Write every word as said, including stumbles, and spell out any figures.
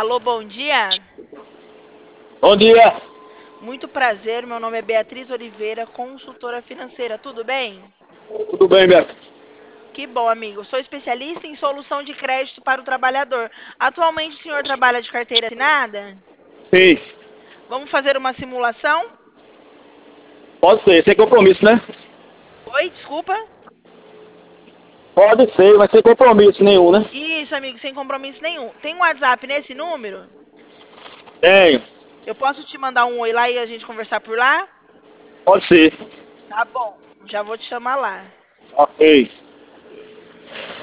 Alô, bom dia. Bom dia. Muito prazer, meu nome é Beatriz Oliveira, consultora financeira. Tudo bem? Tudo bem, Beto? Que bom, amigo. Sou especialista em solução de crédito para o trabalhador. Atualmente o senhor trabalha de carteira assinada? Sim. Vamos fazer uma simulação? Pode ser, sem compromisso, né? Oi, desculpa? Pode ser, mas sem compromisso nenhum, né? Isso, amigo, sem compromisso nenhum. Tem um WhatsApp nesse número? Tenho. Eu posso te mandar um oi lá e a gente conversar por lá? Pode ser. Tá bom, já vou te chamar lá. Ok.